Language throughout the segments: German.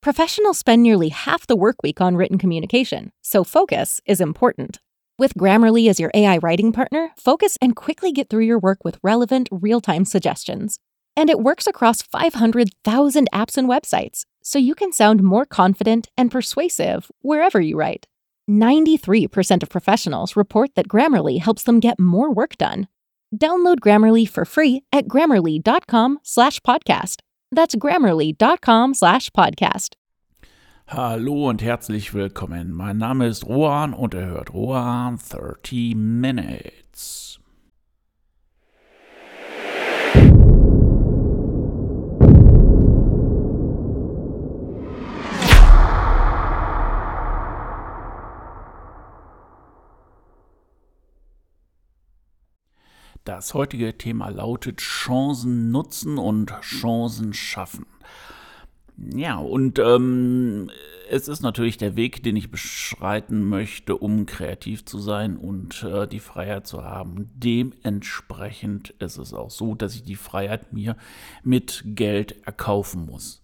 Professionals spend nearly half the work week on written communication, so focus is important. With Grammarly as your AI writing partner, focus and quickly get through your work with relevant, real-time suggestions. And it works across 500,000 apps and websites, so you can sound more confident and persuasive wherever you write. 93% of professionals report that Grammarly helps them get more work done. Download Grammarly for free at grammarly.com/podcast. That's grammarly.com/podcast. Hallo und herzlich willkommen. Mein Name ist Rohan und ihr hört Rohan 30 Minutes. Das heutige Thema lautet Chancen nutzen und Chancen schaffen. Ja, und es ist natürlich der Weg, den ich beschreiten möchte, um kreativ zu sein und die Freiheit zu haben. Dementsprechend ist es auch so, dass ich die Freiheit mir mit Geld erkaufen muss.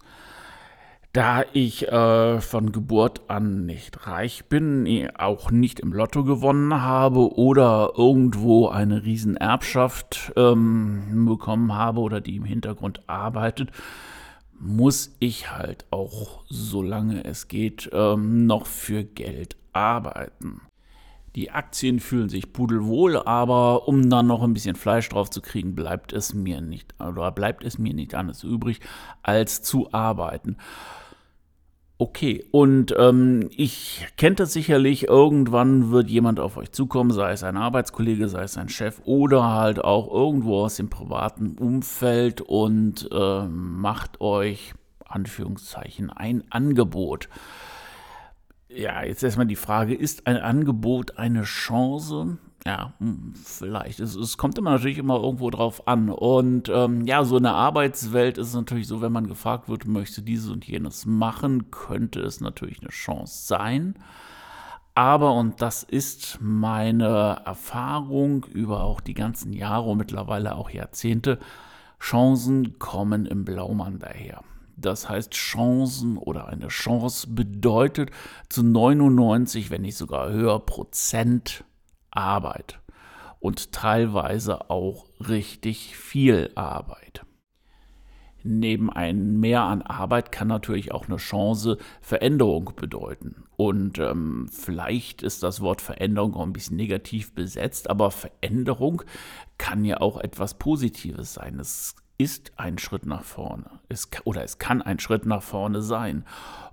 Da ich von Geburt an nicht reich bin, auch nicht im Lotto gewonnen habe oder irgendwo eine Riesenerbschaft bekommen habe oder die im Hintergrund arbeitet, muss ich halt auch, solange es geht, noch für Geld arbeiten. Die Aktien fühlen sich pudelwohl, aber um dann noch ein bisschen Fleisch drauf zu kriegen, bleibt es mir nicht anders übrig, als zu arbeiten. Okay, und ich kennt das sicherlich, irgendwann wird jemand auf euch zukommen, sei es ein Arbeitskollege, sei es ein Chef oder halt auch irgendwo aus dem privaten Umfeld und macht euch, Anführungszeichen, ein Angebot. Ja, jetzt erstmal die Frage, ist ein Angebot eine Chance? Ja, vielleicht. Es kommt natürlich immer irgendwo drauf an. Und ja, so in der Arbeitswelt ist es natürlich so, wenn man gefragt wird, möchte dieses und jenes machen, könnte es natürlich eine Chance sein. Aber, und das ist meine Erfahrung über auch die ganzen Jahre und mittlerweile auch Jahrzehnte, Chancen kommen im Blaumann daher. Das heißt, Chancen oder eine Chance bedeutet zu 99, wenn nicht sogar höher Prozent Arbeit und teilweise auch richtig viel Arbeit. Neben einem Mehr an Arbeit kann natürlich auch eine Chance Veränderung bedeuten. Und vielleicht ist das Wort Veränderung auch ein bisschen negativ besetzt, aber Veränderung kann ja auch etwas Positives sein. Es ist ein Schritt nach vorne. Es kann ein Schritt nach vorne sein.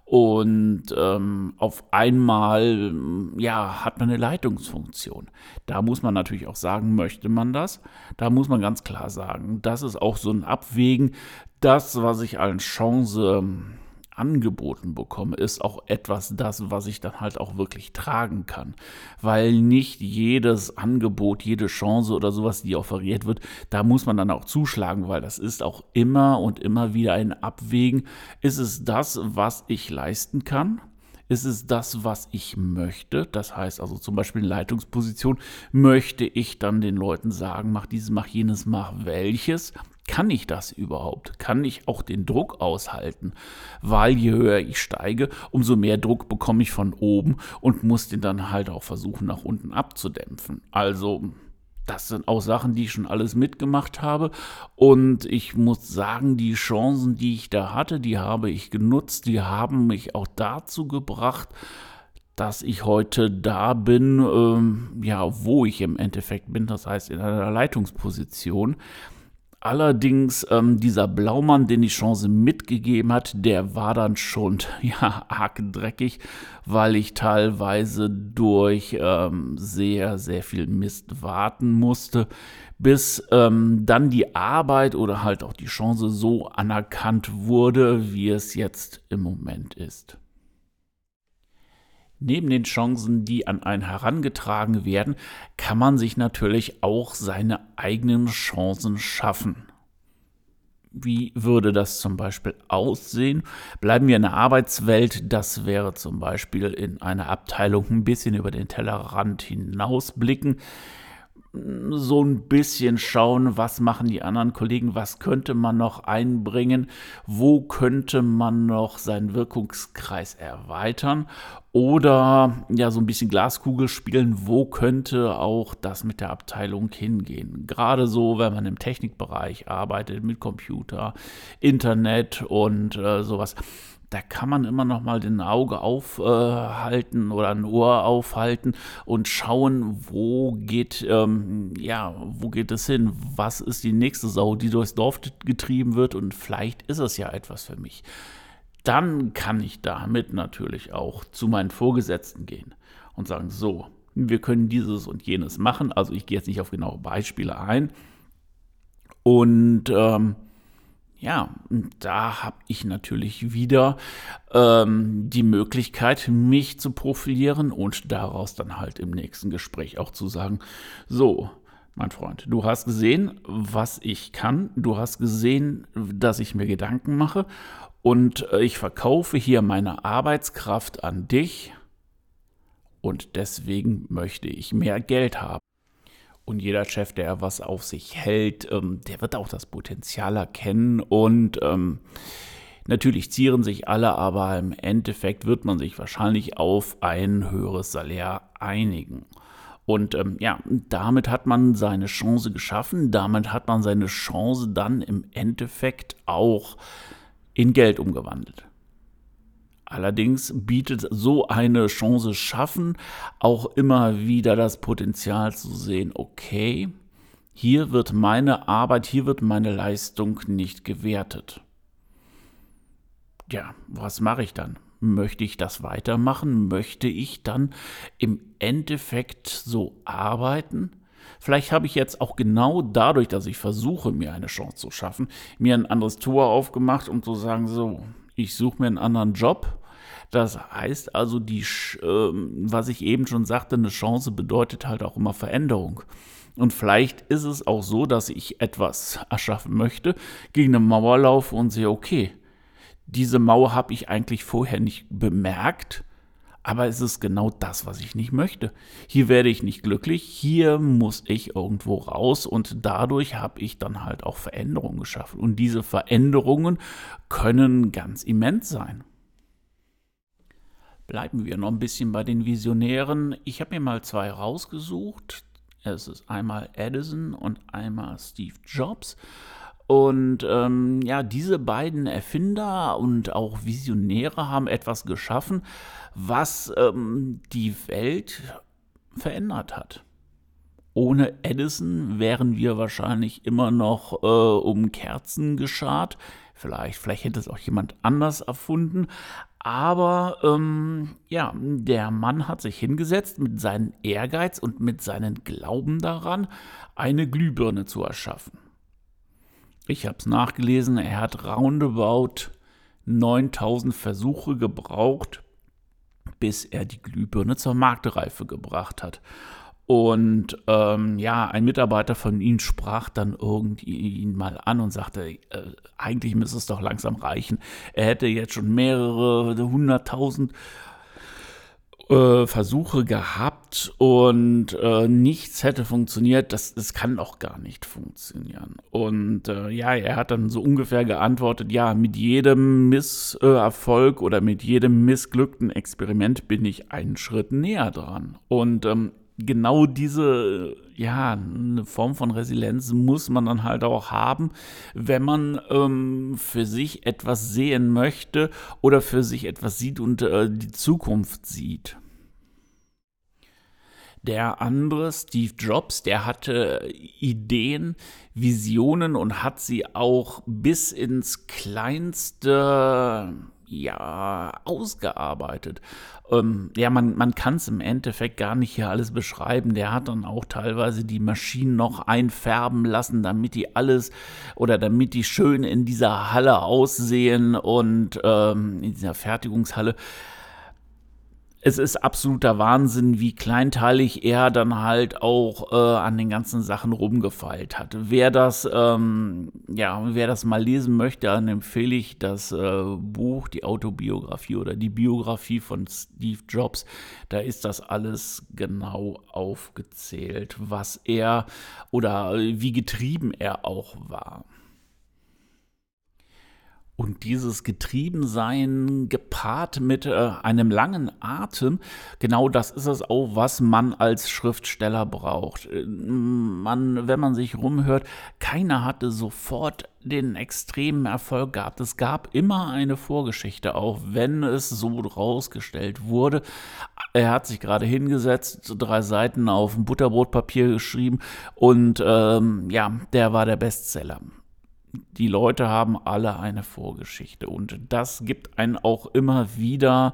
Und auf einmal hat man eine Leitungsfunktion. Da muss man natürlich auch sagen, möchte man das? Da muss man ganz klar sagen, das ist auch so ein Abwägen. Das, was ich als Chance angeboten bekomme, ist auch etwas was ich dann halt auch wirklich tragen kann. Weil nicht jedes Angebot, jede Chance oder sowas, die offeriert wird, da muss man dann auch zuschlagen, weil das ist auch immer und immer wieder ein Abwägen. Ist es das, was ich leisten kann? Ist es das, was ich möchte? Das heißt also zum Beispiel in Leitungsposition, möchte ich dann den Leuten sagen, mach dieses, mach jenes, mach welches? Kann ich das überhaupt? Kann ich auch den Druck aushalten? Weil je höher ich steige, umso mehr Druck bekomme ich von oben und muss den dann halt auch versuchen, nach unten abzudämpfen. Also das sind auch Sachen, die ich schon alles mitgemacht habe. Und ich muss sagen, die Chancen, die ich da hatte, die habe ich genutzt. Die haben mich auch dazu gebracht, dass ich heute da bin, wo ich im Endeffekt bin. Das heißt in einer Leitungsposition. Allerdings, dieser Blaumann, den die Chance mitgegeben hat, der war dann schon arg dreckig, weil ich teilweise durch sehr, sehr viel Mist warten musste, bis dann die Arbeit oder halt auch die Chance so anerkannt wurde, wie es jetzt im Moment ist. Neben den Chancen, die an einen herangetragen werden, kann man sich natürlich auch seine eigenen Chancen schaffen. Wie würde das zum Beispiel aussehen? Bleiben wir in der Arbeitswelt, das wäre zum Beispiel in einer Abteilung ein bisschen über den Tellerrand hinausblicken. so ein bisschen schauen, was machen die anderen Kollegen, was könnte man noch einbringen, wo könnte man noch seinen Wirkungskreis erweitern oder ja so ein bisschen Glaskugel spielen, wo könnte auch das mit der Abteilung hingehen. Gerade so, wenn man im Technikbereich arbeitet, mit Computer, Internet und sowas. Da kann man immer noch mal den Auge aufhalten oder ein Ohr aufhalten und schauen, wo geht es hin? Was ist die nächste Sau, die durchs Dorf getrieben wird? Und vielleicht ist es ja etwas für mich. Dann kann ich damit natürlich auch zu meinen Vorgesetzten gehen und sagen, so, wir können dieses und jenes machen. Also ich gehe jetzt nicht auf genaue Beispiele ein. Und da habe ich natürlich wieder die Möglichkeit, mich zu profilieren und daraus dann halt im nächsten Gespräch auch zu sagen, so, mein Freund, du hast gesehen, was ich kann, du hast gesehen, dass ich mir Gedanken mache und ich verkaufe hier meine Arbeitskraft an dich und deswegen möchte ich mehr Geld haben. Und jeder Chef, der was auf sich hält, der wird auch das Potenzial erkennen. Und natürlich zieren sich alle, aber im Endeffekt wird man sich wahrscheinlich auf ein höheres Salär einigen. Und damit hat man seine Chance geschaffen. Damit hat man seine Chance dann im Endeffekt auch in Geld umgewandelt. Allerdings bietet so eine Chance schaffen auch immer wieder das Potenzial zu sehen, okay, hier wird meine Arbeit, hier wird meine Leistung nicht gewertet. Ja, was mache ich dann? Möchte ich das weitermachen? Möchte ich dann im Endeffekt so arbeiten? Vielleicht habe ich jetzt auch genau dadurch, dass ich versuche, mir eine Chance zu schaffen, mir ein anderes Tor aufgemacht, um zu sagen, so, ich suche mir einen anderen Job. Das heißt also, was ich eben schon sagte, eine Chance bedeutet halt auch immer Veränderung. Und vielleicht ist es auch so, dass ich etwas erschaffen möchte, gegen eine Mauer laufe und sehe, okay, diese Mauer habe ich eigentlich vorher nicht bemerkt, aber es ist genau das, was ich nicht möchte. Hier werde ich nicht glücklich, hier muss ich irgendwo raus und dadurch habe ich dann halt auch Veränderungen geschaffen. Und diese Veränderungen können ganz immens sein. Bleiben wir noch ein bisschen bei den Visionären. Ich habe mir mal 2 rausgesucht. Es ist einmal Edison und einmal Steve Jobs. Und diese beiden Erfinder und auch Visionäre haben etwas geschaffen, was die Welt verändert hat. Ohne Edison wären wir wahrscheinlich immer noch um Kerzen geschart. Vielleicht hätte es auch jemand anders erfunden. Aber der Mann hat sich hingesetzt mit seinem Ehrgeiz und mit seinem Glauben daran, eine Glühbirne zu erschaffen. Ich habe es nachgelesen, er hat roundabout 9000 Versuche gebraucht, bis er die Glühbirne zur Marktreife gebracht hat. Und ein Mitarbeiter von ihm sprach dann ihn mal an und sagte, eigentlich müsste es doch langsam reichen. Er hätte jetzt schon mehrere 100.000 Versuche gehabt und nichts hätte funktioniert. Das kann auch gar nicht funktionieren. Und er hat dann so ungefähr geantwortet, ja, mit jedem Misserfolg oder mit jedem missglückten Experiment bin ich einen Schritt näher dran. Und genau diese, eine Form von Resilienz muss man dann halt auch haben, wenn man für sich etwas sehen möchte oder für sich etwas sieht und die Zukunft sieht. Der andere, Steve Jobs, der hatte Ideen, Visionen und hat sie auch bis ins Kleinste ausgearbeitet. Man kann es im Endeffekt gar nicht hier alles beschreiben. Der hat dann auch teilweise die Maschinen noch einfärben lassen, damit die schön in dieser Halle aussehen und in dieser Fertigungshalle. es ist absoluter Wahnsinn, wie kleinteilig er dann halt auch an den ganzen Sachen rumgefeilt hat. Wer das mal lesen möchte, dann empfehle ich das Buch, die Autobiografie oder die Biografie von Steve Jobs. Da ist das alles genau aufgezählt, was er oder wie getrieben er auch war. Und dieses Getriebensein gepaart mit einem langen Atem, genau das ist es auch, was man als Schriftsteller braucht. Wenn man sich rumhört, keiner hatte sofort den extremen Erfolg gehabt. Es gab immer eine Vorgeschichte, auch wenn es so rausgestellt wurde. Er hat sich gerade hingesetzt, 3 Seiten auf ein Butterbrotpapier geschrieben und der war der Bestseller. Die Leute haben alle eine Vorgeschichte und das gibt einen auch immer wieder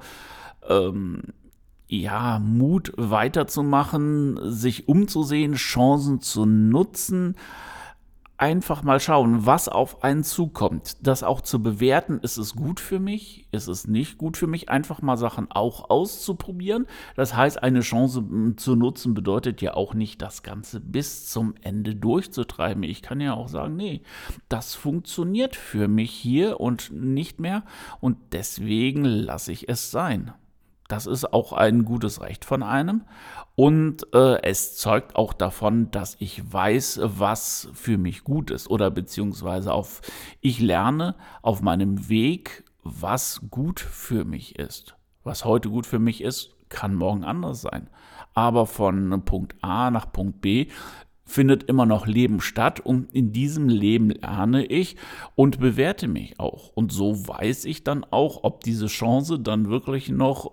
Mut weiterzumachen, sich umzusehen, Chancen zu nutzen, einfach mal schauen, was auf einen zukommt. Das auch zu bewerten, ist es gut für mich, ist es nicht gut für mich, einfach mal Sachen auch auszuprobieren. Das heißt, eine Chance zu nutzen bedeutet ja auch nicht, das Ganze bis zum Ende durchzutreiben. Ich kann ja auch sagen, nee, das funktioniert für mich hier und nicht mehr und deswegen lasse ich es sein. Das ist auch ein gutes Recht von einem und es zeugt auch davon, dass ich weiß, was für mich gut ist oder beziehungsweise ich lerne auf meinem Weg, was gut für mich ist. Was heute gut für mich ist, kann morgen anders sein. Aber von Punkt A nach Punkt B findet immer noch Leben statt und in diesem Leben lerne ich und bewerte mich auch. Und so weiß ich dann auch, ob diese Chance dann wirklich noch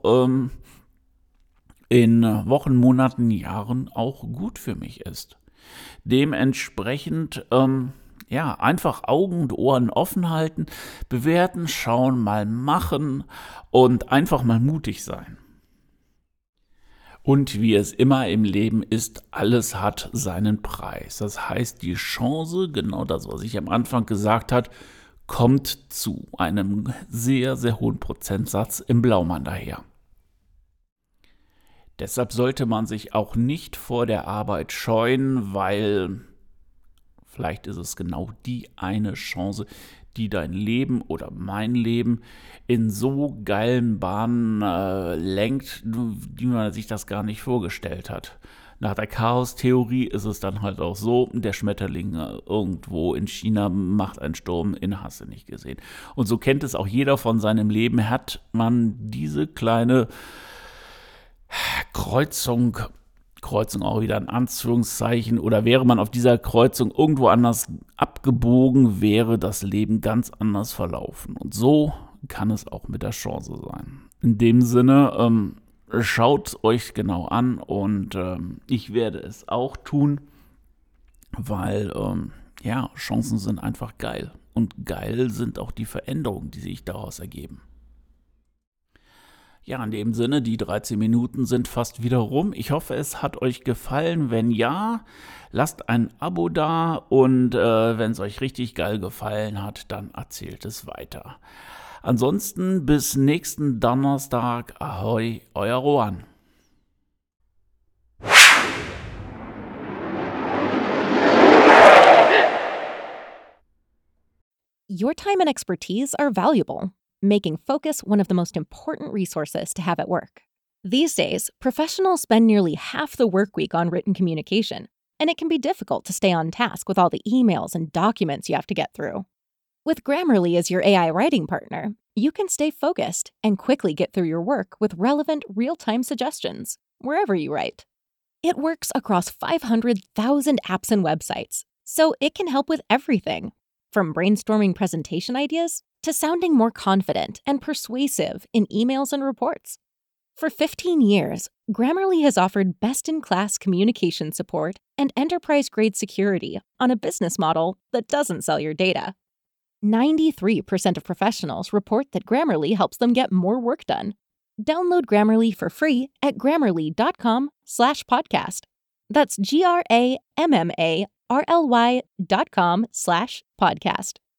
in Wochen, Monaten, Jahren auch gut für mich ist. Dementsprechend einfach Augen und Ohren offen halten, bewerten, schauen, mal machen und einfach mal mutig sein. Und wie es immer im Leben ist, alles hat seinen Preis. Das heißt, die Chance, genau das, was ich am Anfang gesagt habe, kommt zu einem sehr, sehr hohen Prozentsatz im Blaumann daher. Deshalb sollte man sich auch nicht vor der Arbeit scheuen, weil vielleicht ist es genau die eine Chance, die dein Leben oder mein Leben in so geilen Bahnen lenkt, wie man sich das gar nicht vorgestellt hat. Nach der Chaos-Theorie ist es dann halt auch so, der Schmetterling irgendwo in China macht einen Sturm, hast du nicht gesehen. Und so kennt es auch jeder von seinem Leben, hat man diese kleine Kreuzung auch wieder in Anführungszeichen, oder wäre man auf dieser Kreuzung irgendwo anders abgebogen, wäre das Leben ganz anders verlaufen. Und so kann es auch mit der Chance sein. In dem Sinne, schaut euch genau an und ich werde es auch tun, weil Chancen sind einfach geil. Und geil sind auch die Veränderungen, die sich daraus ergeben. Ja, in dem Sinne, die 13 Minuten sind fast wieder rum. Ich hoffe, es hat euch gefallen. Wenn ja, lasst ein Abo da und wenn es euch richtig geil gefallen hat, dann erzählt es weiter. Ansonsten bis nächsten Donnerstag. Ahoi, euer Rohan. Your time and expertise are valuable, making Focus one of the most important resources to have at work. These days, professionals spend nearly half the work week on written communication, and it can be difficult to stay on task with all the emails and documents you have to get through. With Grammarly as your AI writing partner, you can stay focused and quickly get through your work with relevant, real-time suggestions, wherever you write. It works across 500,000 apps and websites, so it can help with everything, from brainstorming presentation ideas to sounding more confident and persuasive in emails and reports. For 15 years, Grammarly has offered best-in-class communication support and enterprise-grade security on a business model that doesn't sell your data. 93% of professionals report that Grammarly helps them get more work done. Download Grammarly for free at grammarly.com/podcast. That's GRAMMARLY.com/podcast.